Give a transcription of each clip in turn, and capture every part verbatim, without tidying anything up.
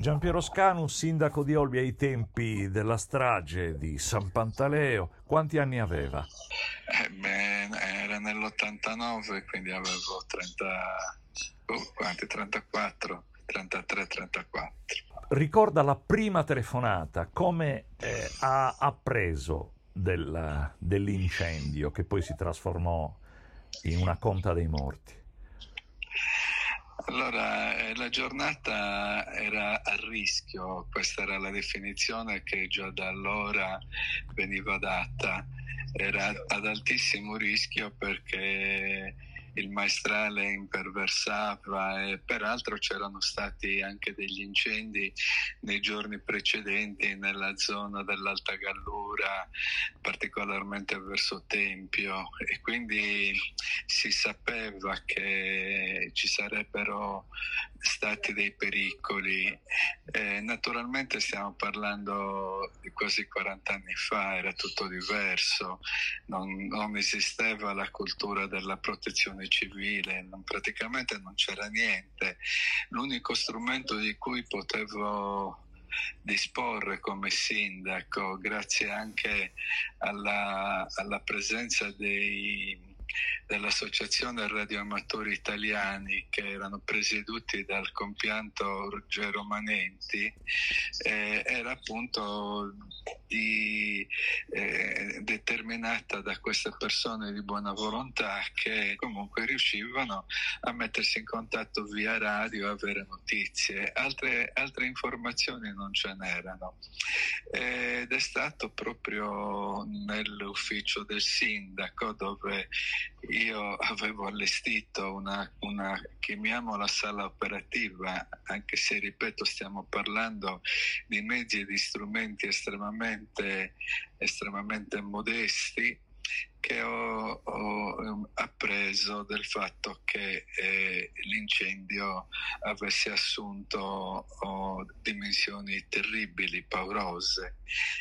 Giampiero Scanu, sindaco di Olbia ai tempi della strage di San Pantaleo, quanti anni aveva? Eh beh, era nell'ottantanove, quindi avevo trenta, oh, quanti? trentaquattro, trentatré, trentaquattro. Ricorda la prima telefonata, come eh, ha appreso del, dell'incendio che poi si trasformò in una conta dei morti? Allora, eh, la giornata era a rischio, questa era la definizione che già da allora veniva data. Era ad altissimo rischio perché il maestrale imperversava e peraltro c'erano stati anche degli incendi nei giorni precedenti nella zona dell'Alta Gallura, particolarmente verso Tempio, e quindi si sapeva che ci sarebbero stati dei pericoli. Eh, naturalmente stiamo parlando di quasi quaranta anni fa, era tutto diverso, non, non esisteva la cultura della protezione civile, non, praticamente non c'era niente. L'unico strumento di cui potevo disporre come sindaco, grazie anche alla, alla presenza dei dell'Associazione Radioamatori Italiani, che erano presieduti dal compianto Ruggero Manenti, eh, era appunto di, eh, determinata da queste persone di buona volontà che comunque riuscivano a mettersi in contatto via radio e avere notizie. Altre, altre informazioni non ce n'erano. Ed è stato proprio nell'ufficio del sindaco, dove io avevo allestito una, una, chiamiamola sala operativa, anche se, ripeto, stiamo parlando di mezzi e di strumenti estremamente, estremamente modesti, che ho, ho appreso del fatto che eh, l'incendio avesse assunto oh, dimensioni terribili, paurose.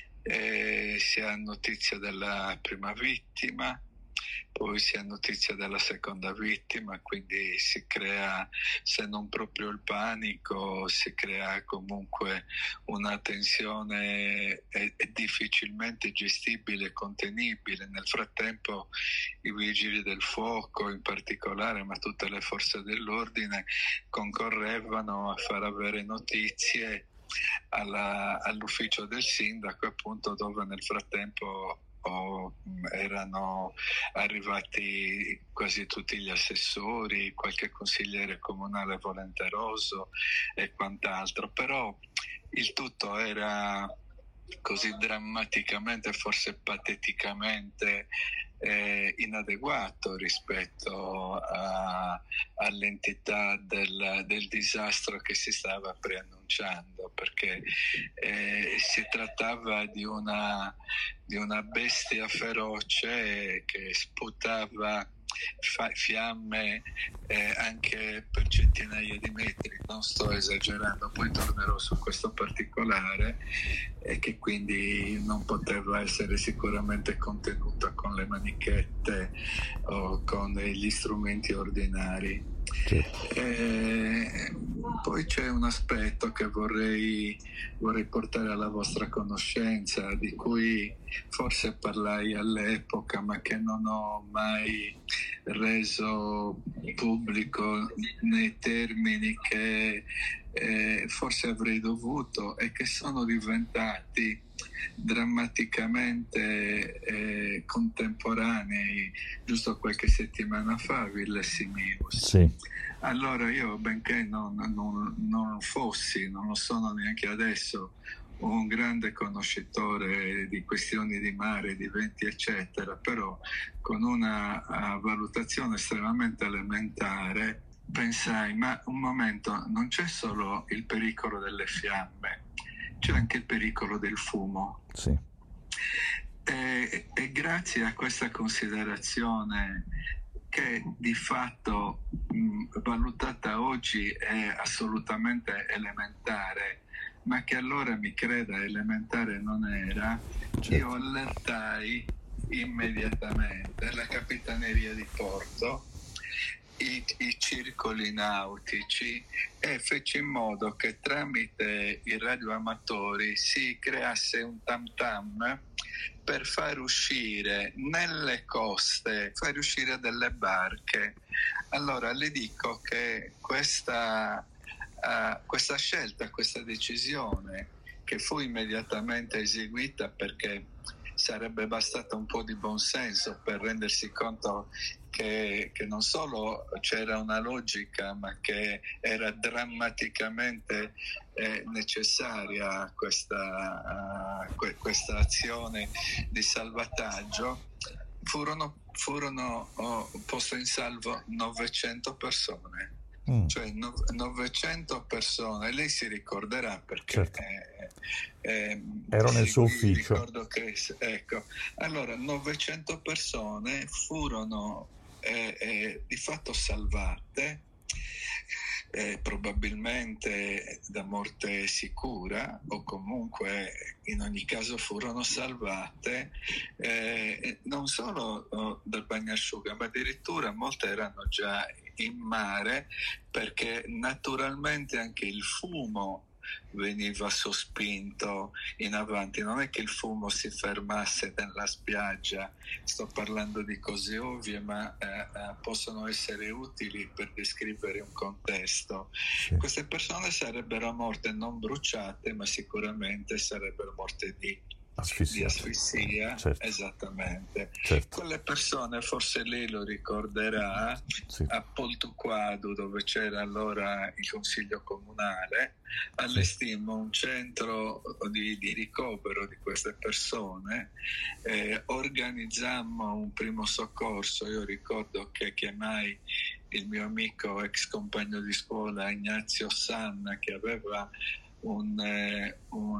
Eh, si ha notizia della prima vittima, poi si ha notizia della seconda vittima, quindi si crea, se non proprio il panico, si crea comunque una tensione è, è difficilmente gestibile e contenibile. Nel frattempo i vigili del fuoco in particolare, ma tutte le forze dell'ordine, concorrevano a far avere notizie alla, all'ufficio del sindaco, appunto, dove nel frattempo Oh, erano arrivati quasi tutti gli assessori, qualche consigliere comunale volenteroso e quant'altro, però il tutto era così drammaticamente, forse pateticamente eh, inadeguato rispetto a, all'entità del, del disastro che si stava preannunciando, perché eh, si trattava di una, di una bestia feroce che sputava fa- fiamme eh, anche per centinaia di metri, non sto esagerando, poi tornerò su questo particolare, e che quindi non poteva essere sicuramente contenuta con le manichette o con gli strumenti ordinari. Eh, poi c'è un aspetto che vorrei, vorrei portare alla vostra conoscenza, di cui forse parlai all'epoca, ma che non ho mai reso pubblico nei termini che eh, forse avrei dovuto, e che sono diventati drammaticamente eh, contemporanei giusto qualche settimana fa, Villesimius. Sì. Allora io, benché non, non, non fossi, non lo sono neanche adesso, un grande conoscitore di questioni di mare, di venti eccetera, però con una uh, valutazione estremamente elementare pensai, ma un momento, non c'è solo il pericolo delle fiamme, c'è anche il pericolo del fumo. Sì. E, e grazie a questa considerazione, che di fatto mh, valutata oggi è assolutamente elementare, ma che allora, mi creda, elementare non era, certo. Io allertai immediatamente la Capitaneria di Porto i, i circoli nautici e fece in modo che tramite i radioamatori si creasse un tam tam per far uscire nelle coste, far uscire delle barche. Allora le dico che questa, uh, questa scelta, questa decisione, che fu immediatamente eseguita perché sarebbe bastato un po' di buonsenso per rendersi conto che, che non solo c'era una logica, ma che era drammaticamente eh, necessaria questa, uh, que- questa azione di salvataggio, furono, furono oh, poste in salvo novecento persone. Mm. Cioè no, novecento persone, lei si ricorderà perché certo. eh, eh, ero nel suo ufficio. Ricordo che, ecco, allora novecento persone furono eh, eh, di fatto salvate, eh, probabilmente da morte sicura, o comunque in ogni caso furono salvate eh, non solo oh, dal bagnasciuga, ma addirittura molte erano già in mare, perché naturalmente anche il fumo veniva sospinto in avanti. Non è che il fumo si fermasse nella spiaggia, sto parlando di cose ovvie, ma eh, eh, possono essere utili per descrivere un contesto. Sì. Queste persone sarebbero morte non bruciate, ma sicuramente sarebbero morte di Asfissia. di asfissia, certo. Esattamente. Certo. Quelle persone, forse lei lo ricorderà, sì. a Poltuquado, dove c'era allora il consiglio comunale, allestimmo sì. un centro di, di ricovero di queste persone, eh, organizzammo un primo soccorso. Io ricordo che chiamai il mio amico ex compagno di scuola Ignazio Sanna, che aveva Un, eh,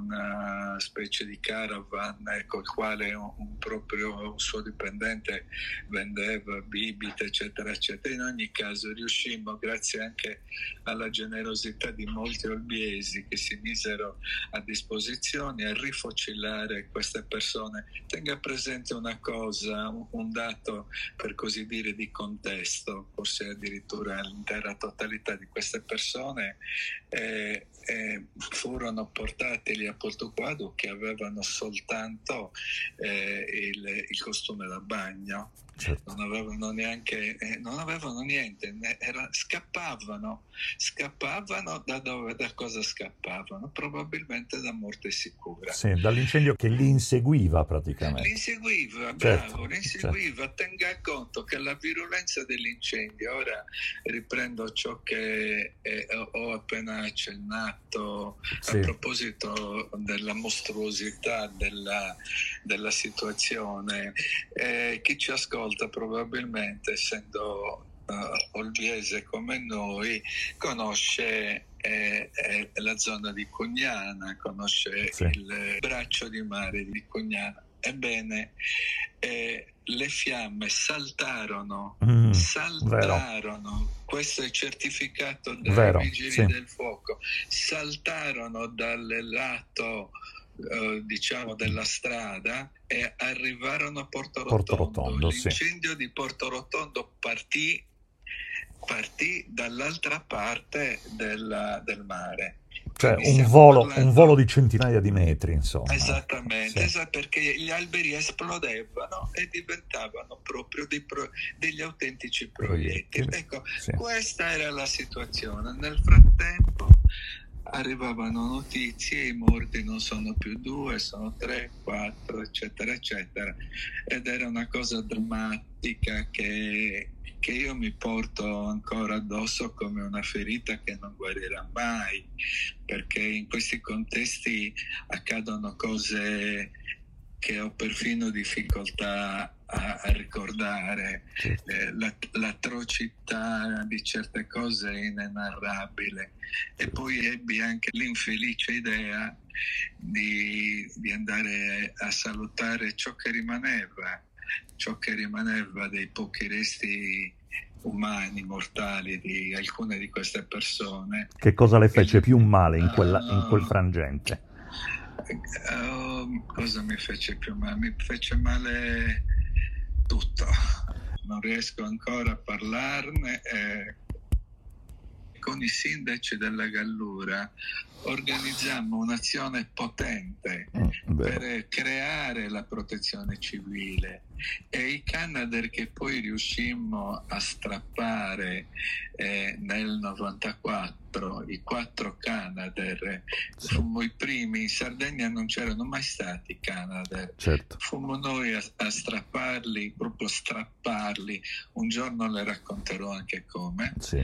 una specie di caravan eh, col quale un, un proprio un suo dipendente vendeva bibite eccetera eccetera. In ogni caso riuscimmo, grazie anche alla generosità di molti olbiesi che si misero a disposizione, a rifocillare queste persone. Tenga presente una cosa, un, un dato per così dire di contesto, forse addirittura l'intera totalità di queste persone eh, eh, furono portati lì a Poltuquado che avevano soltanto eh, il, il costume da bagno, certo. non avevano neanche eh, non avevano niente, era, scappavano scappavano da dove, da cosa scappavano? Probabilmente da morte sicura. Sì, dall'incendio che li inseguiva praticamente. Li inseguiva, bravo, certo, li inseguiva. Certo. Tenga conto che la virulenza dell'incendio, ora riprendo ciò che eh, ho appena accennato, sì. a proposito della mostruosità della, della situazione. Eh, chi ci ascolta probabilmente, essendo uh, olbiese come noi, conosce eh, eh, la zona di Cugnana, conosce sì. il braccio di mare di Cugnana. Ebbene, eh, le fiamme saltarono, mm, saltarono, vero. Questo è certificato dai vero, vigili sì. del fuoco, saltarono dal lato eh, diciamo della strada e arrivarono a Porto Rotondo. Porto Rotondo L'incendio sì. di Porto Rotondo partì, partì dall'altra parte della, del mare. Cioè un volo, parlando... un volo di centinaia di metri, insomma. Esattamente, sì. esatto, perché gli alberi esplodevano e diventavano proprio dei pro... degli autentici proiettili. Ecco, sì. questa era la situazione. Nel frattempo arrivavano notizie, i morti non sono più due, sono tre, quattro, eccetera, eccetera. Ed era una cosa drammatica che... che io mi porto ancora addosso come una ferita che non guarirà mai, perché in questi contesti accadono cose che ho perfino difficoltà a, a ricordare. Eh, la, l'atrocità di certe cose è inenarrabile. E poi ebbi anche l'infelice idea di, di andare a salutare ciò che rimaneva, ciò che rimaneva dei pochi resti umani, mortali di alcune di queste persone. Che cosa le fece più male in, quella, uh, in quel frangente? Uh, cosa mi fece più male? Mi fece male tutto. non riesco ancora a parlarne, eh, con i sindaci della Gallura organizziamo un'azione potente mm, per creare la protezione civile, e i Canadair che poi riuscimmo a strappare eh, nel novantaquattro, i quattro Canadair, sì. fummo i primi. In Sardegna non c'erano mai stati Canadair, certo. fummo noi a, a strapparli, proprio strapparli, un giorno le racconterò anche come. Sì.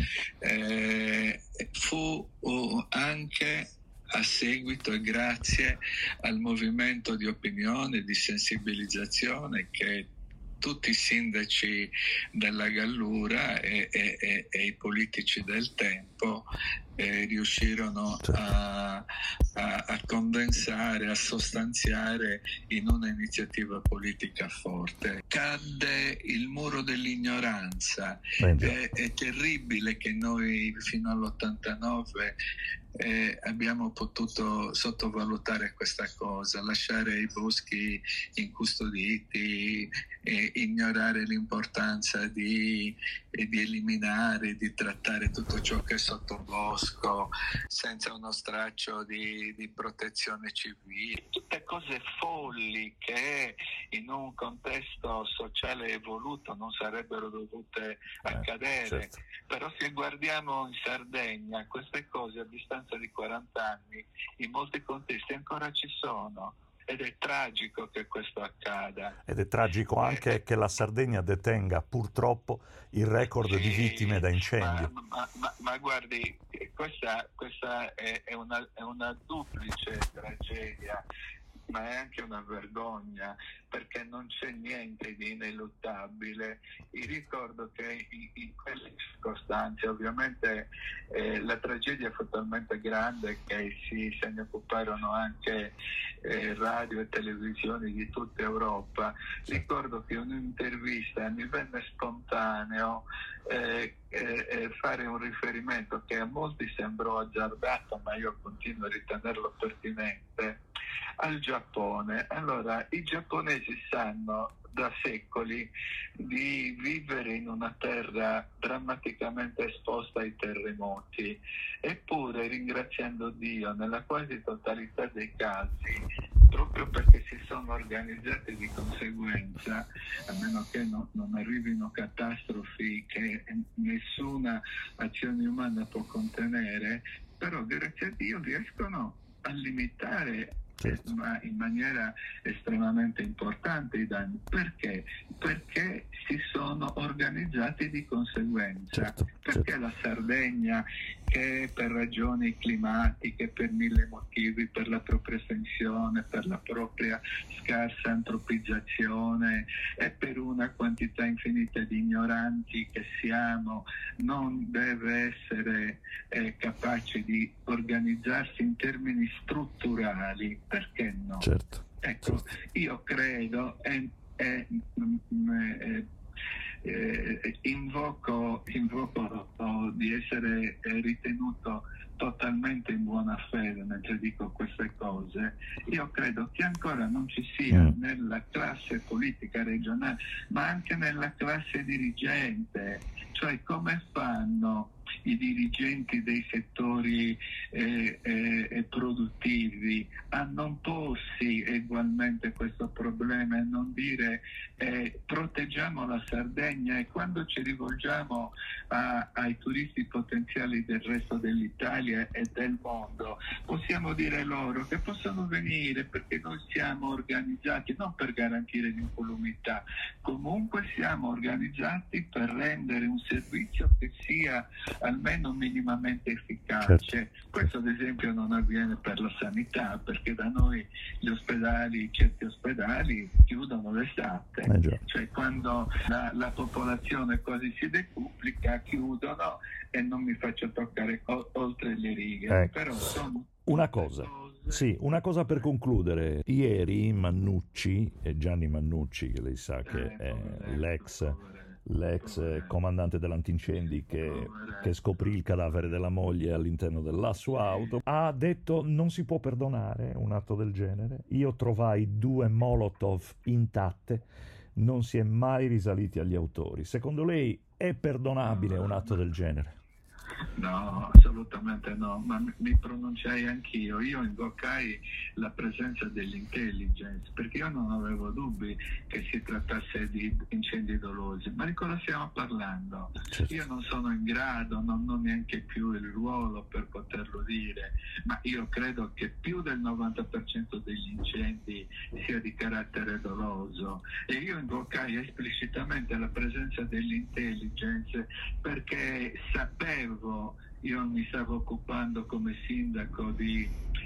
Eh, fu uh, anche a seguito e grazie al movimento di opinione, di sensibilizzazione che tutti i sindaci della Gallura e, e, e, e i politici del tempo eh, riuscirono certo. a, a, a condensare, a sostanziare in una iniziativa politica forte. Cadde il muro dell'ignoranza. È, è terribile che noi fino all'ottantanove Eh, abbiamo potuto sottovalutare questa cosa, lasciare i boschi incustoditi, eh, ignorare l'importanza di, eh, di eliminare, di trattare tutto ciò che è sottobosco senza uno straccio di, di protezione civile. Tutte cose folli che in un contesto sociale evoluto non sarebbero dovute accadere. Eh, certo. Però se guardiamo in Sardegna, queste cose a distanza di quaranta anni in molti contesti ancora ci sono, ed è tragico che questo accada. Ed è tragico anche eh, che la Sardegna detenga purtroppo il record sì, di vittime da incendio. Ma, ma, ma, ma guardi, questa, questa è, è, una, è una duplice tragedia, ma è anche una vergogna, perché non c'è niente di ineluttabile. Io ricordo che in, in quelle circostanze, ovviamente eh, la tragedia fu talmente grande che si, se ne occuparono anche eh, radio e televisioni di tutta Europa. Ricordo che in un'intervista mi venne spontaneo eh, eh, fare un riferimento che a molti sembrò azzardato, ma io continuo a ritenerlo pertinente, al Giappone. Allora, i giapponesi sanno da secoli di vivere in una terra drammaticamente esposta ai terremoti, eppure, ringraziando Dio, nella quasi totalità dei casi, proprio perché si sono organizzati di conseguenza, a meno che no, non arrivino catastrofi che nessuna azione umana può contenere, però grazie a Dio riescono a limitare certo. ma in maniera estremamente importante i danni. Perché? Perché si sono organizzati di conseguenza. Certo, perché certo. la Sardegna, che per ragioni climatiche, per mille motivi, per la propria estensione, per la propria scarsa antropizzazione e per una quantità infinita di ignoranti che siamo, non deve essere eh, capace di organizzarsi in termini strutturali? Perché no? Certo, ecco, certo. io credo e, e, e, e invoco, invoco di essere ritenuto totalmente in buona fede mentre dico queste cose. Io credo che ancora non ci sia mm. nella classe politica regionale, ma anche nella classe dirigente, cioè come fanno i dirigenti dei settori eh, eh, produttivi a non porsi ugualmente questo problema e non dire eh, proteggiamo la Sardegna, e quando ci rivolgiamo a, ai turisti potenziali del resto dell'Italia e del mondo possiamo dire loro che possono venire perché noi siamo organizzati non per garantire l'incolumità, comunque siamo organizzati per rendere un servizio che sia almeno minimamente efficace. Certo. Questo ad esempio non avviene per la sanità, perché da noi gli ospedali, certi ospedali chiudono l'estate, eh cioè quando la, la popolazione quasi si decuplica chiudono e non mi faccio toccare o, oltre le righe. Ecco. Però sono una cosa cose... sì, una cosa per concludere. Ieri Mannucci, Gianni Mannucci, che lei sa che eh, è poveretto, l'ex poveretto. l'ex comandante dell'antincendi che, che scoprì il cadavere della moglie all'interno della sua auto, ha detto non si può perdonare un atto del genere. Io trovai due Molotov intatte non si è mai risaliti agli autori. Secondo lei è perdonabile un atto del genere? No, assolutamente no, ma mi pronunciai anch'io, io invocai la presenza dell'intelligence, perché io non avevo dubbi che si trattasse di incendi dolosi, ma di cosa stiamo parlando? Certo. Io non sono in grado, non ho neanche più il ruolo per poterlo dire, ma io credo che più del novanta per cento degli incendi sia di carattere doloso, e io invocai esplicitamente la presenza dell'intelligence perché sapevo, io mi stavo occupando come sindaco di,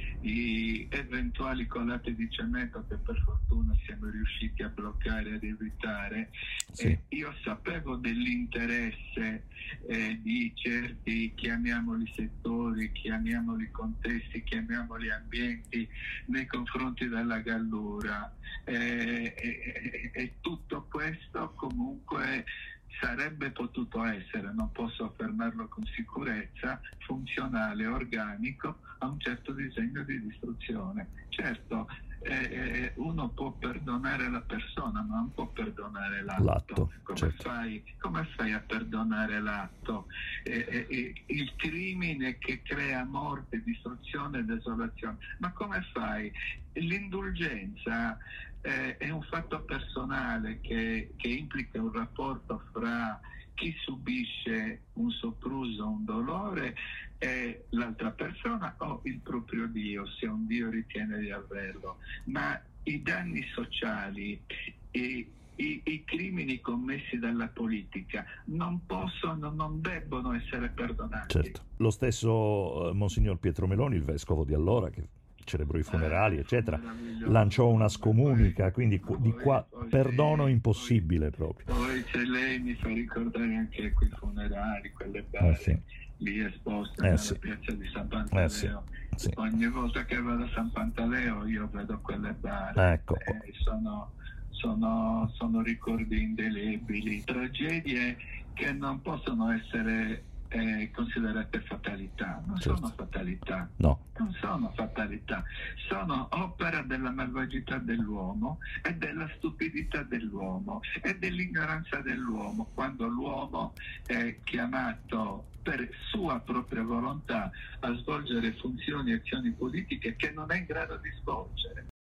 di eventuali colate di cemento che per fortuna siamo riusciti a bloccare, ad evitare, Sì. e io sapevo dell'interesse eh, di certi, chiamiamoli settori, chiamiamoli contesti, chiamiamoli ambienti nei confronti della Gallura, e, e, e tutto questo comunque sarebbe potuto essere, non posso affermarlo con sicurezza, funzionale, organico a un certo disegno di distruzione. Certo, eh, uno può perdonare la persona, ma non può perdonare l'atto. L'atto, come, certo. fai, come fai a perdonare l'atto? Eh, eh, il crimine che crea morte, distruzione e desolazione, ma come fai? L'indulgenza eh, è un fatto personale che, che implica un rapporto fra chi subisce un sopruso, un dolore, e l'altra persona o il proprio Dio, se un Dio ritiene di averlo. Ma i danni sociali e I, i crimini commessi dalla politica non possono, non debbono essere perdonati. Certo. Lo stesso eh, Monsignor Pietro Meloni, il vescovo di allora, che celebrò i funerali, eh, eccetera, lanciò una scomunica, quindi poi, di qua poi, perdono sì, impossibile proprio. Poi se lei mi fa ricordare anche quei funerali, quelle bare Eh sì. lì esposte Eh nella sì. piazza di San Pantaleo. Eh sì. Sì. Ogni volta che vado a San Pantaleo io vedo quelle bare. Ecco. Eh, sono, sono, sono ricordi indelebili, tragedie che non possono essere eh, considerate fatalità, non Certo. sono fatalità. No. Non sono fatalità, sono opera della malvagità dell'uomo e della stupidità dell'uomo e dell'ignoranza dell'uomo, quando l'uomo è chiamato per sua propria volontà a svolgere funzioni e azioni politiche che non è in grado di svolgere.